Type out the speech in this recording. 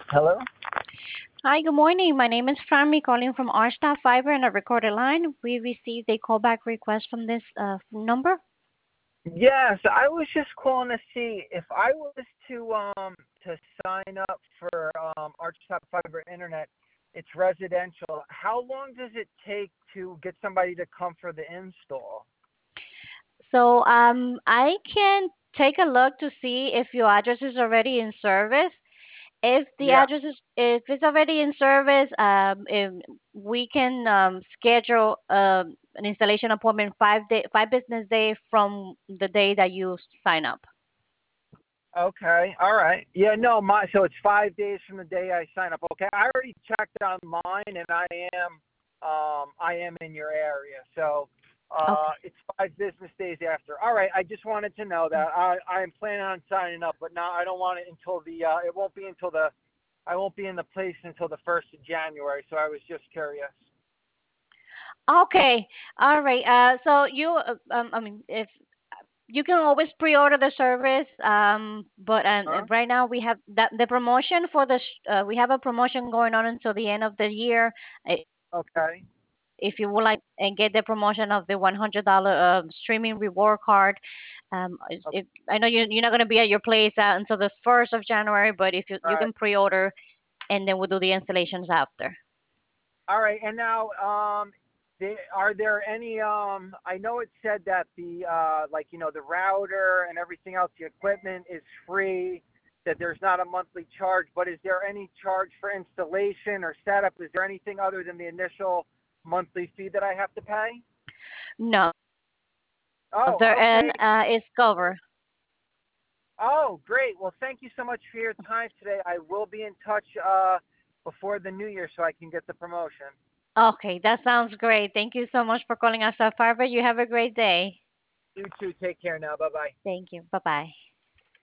Hello? Hi, good morning. My name is Fami calling from Arsta Fiber and a recorded line. We received a callback request from this number. Yes, I was just calling to see if I was to sign up for Archtop Fiber Internet. It's residential. How long does it take to get somebody to come for the install? So I can take a look to see if your address is already in service. Yeah. If it's already in service, we can schedule an installation appointment 5 business day from the day that you sign up. Okay. All right. Yeah. No. So it's 5 days from the day I sign up. Okay. I already checked online, and I am in your area. So Okay. it's 5 business days after. All right. I just wanted to know that I am planning on signing up, but now I don't want it until the. It won't be until the. I won't be in the place until the 1st of January. So I was just curious. Okay. All right. So if you can always pre-order the service, but Huh? right now we have that the promotion for we have a promotion going on until the end of the year. Okay. If you would like and get the promotion of the $100 streaming reward card, Okay. if I know you're not going to be at your place until the 1st of January, but if you All right. can pre-order, and then we'll do the installations after. All right, and now, are there any? I know it said that the the router and everything else, the equipment is free. That there's not a monthly charge, but is there any charge for installation or setup? Is there anything other than the initial monthly fee that I have to pay? No, Oh, there okay. is cover. Oh, great. Well, thank you so much for your time today. I will be in touch before the new year so I can get the promotion. Okay, that sounds great. Thank you so much for calling us up, Fiverr. You have a great day. You too. Take care now. Bye bye. Thank you. Bye bye.